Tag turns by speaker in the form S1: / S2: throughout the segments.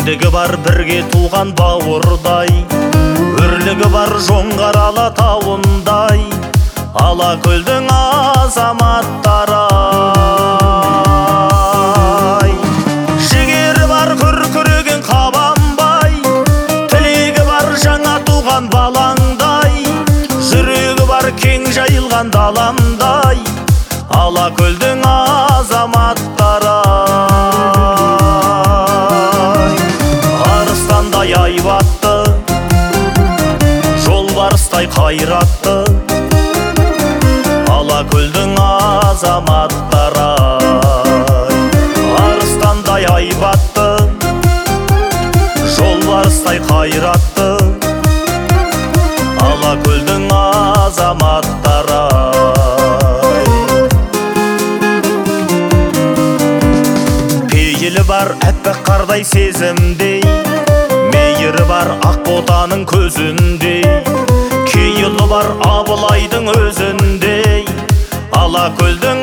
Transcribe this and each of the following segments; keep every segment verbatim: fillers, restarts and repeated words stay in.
S1: Биіктігі бар бірге туған бауырдай, өрлігі бар жоңғар алатауындай, Алакөлдің азаматтары-ай. Жігері бар күркіреген қабанбай, тілегі бар жаңа туған балаңдай, жүрегі бар кең жайылған даламдай, Алакөлдің азаматтары-ай. Арыстандай айбатты, жолбарыстай қайратты, Алакөлдің азаматтары-ай. Арыстандай айбатты, жолбарыстай қайратты, Алакөлдің азаматтары-ай. Пейілі бар әппақ қардай сезімдей, мейірі бар ақ ботаның көзіндей, кейілі бар Абылайдың өзіндей, Алакөлдің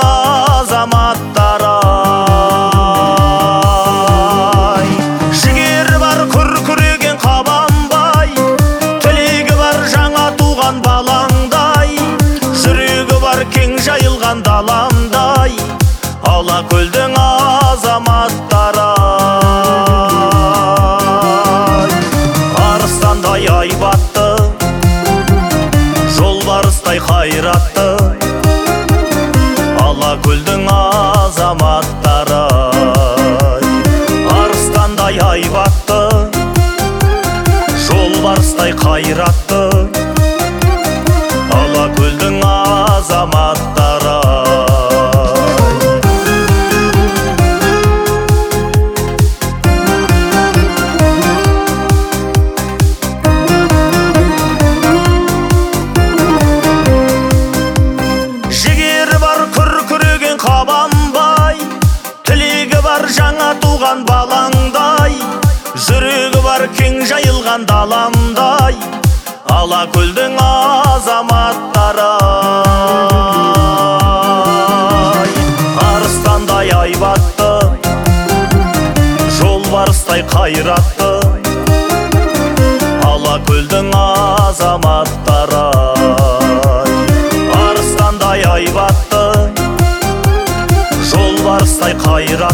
S1: азаматтары-ай. Жігері бар күркіреген қабанбай, тілегі бар жаңа туған балаңдай, жүрегі бар кең жайылған даламдай, Алакөлдің азаматтары-ай. Арыстандай айбатты, жолбарыстай қайратты, Алакөлдің азаматтары-ай. Арыстандай айбатты, жолбарыстай қайратты, Алакөлдің азаматтары-ай. Жаңа туған балаңдай, жүрегі бар кең жайылған даламдай, Алакөлдің азаматтары-ай. Арыстандай айбатты, жолбарыстай қайратты, Алакөлдің азаматтары-ай. Арыстандай айбатты, жолбарыстай қайратты,